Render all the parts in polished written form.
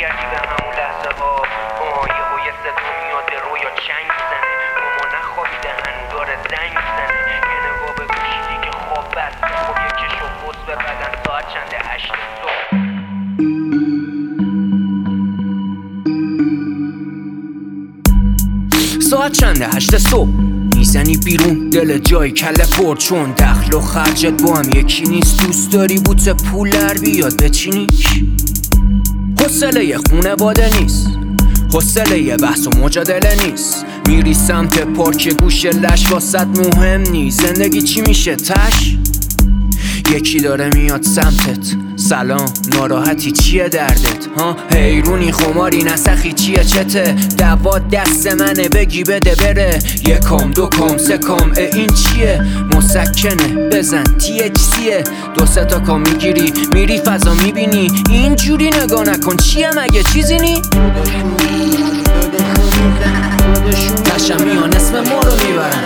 برگردی به همون لحظه ها یه صدا میاد به رویا چنگ میزنه ماما نخوابیده هنو داره زنگ میزنه یه نگاه به گوشیدی که خواب بسته خب یکیشو بوس به بدن ساعت چنده 8 صبح ساعت چنده 8 صبح میزنی بیرون دل جای کله پر چون دخل و خرجت با هم یکی نیست دوست داری بوت پولر بیاد بچینیش حوصله خونواده نیست حوصله بحث و مجادله نیست میری سمت پارک گوش لش واسط مهم نیست زندگی چی میشه تش یکی داره میاد سمتت سلام ناراحتی چیه دردت ها حیرونی خماری نسخی چیه چته دوات دست منه بگی بده بره یکم دوکم سکم این چیه مسکنه بزن THCه 2-3 تا کام میگیری میری فضا میبینی اینجوری نگاه نکن چیه مگه چیزی نی تشم میان اسم ما رو میبرن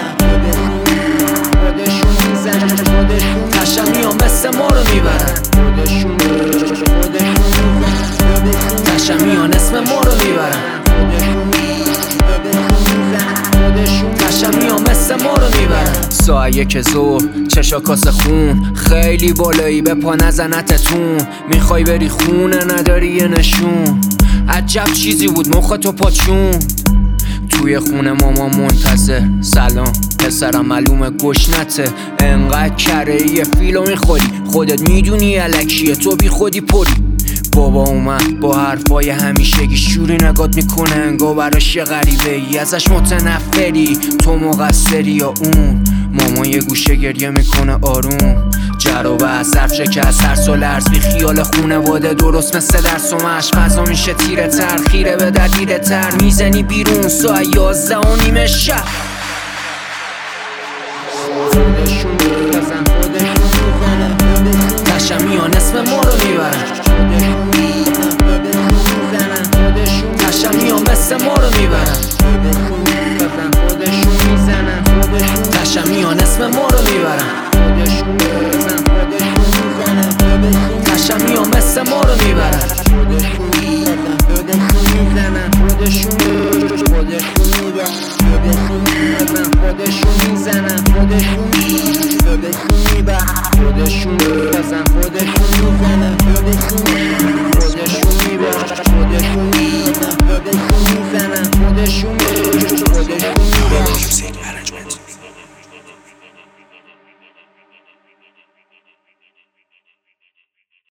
تشم میان مثل ما رو میبرن تشم میان اسم ما رو میبرن تشم میان مثل ما رو میبرن ساعت 1 ظهر چشا کاسه خون خیلی بالایی به پا نزنتتون میخوای بری خونه نداری یه نشون عجب چیزی بود مخاتو پاچون توی خونه ماما منتظر سلام پسرم معلومه گشنته انقدر کره یه فیلو میخوری خودت میدونی الکیه تو بی خودی پری بابا اومد با حرفای همیشگی شوری نگات میکنه انگار براش یه غریبه ای ازش متنفری تو مقصری یا اون ماما یه گوشه گریه میکنه آروم جر و بحث حرف شکست ترس و لرز بی خیال خونواده درست مثل درس و مشق فضا میشه تیره تر خیره به در دیره تر میزنی بیرون ساعت 11:30 شب تشم میان اسم ما رو میبرن تشم میان مثل ما رو میبرن تشم میان اسم ما رو میبرن تشم میان مثل ما رو میبرن خودشون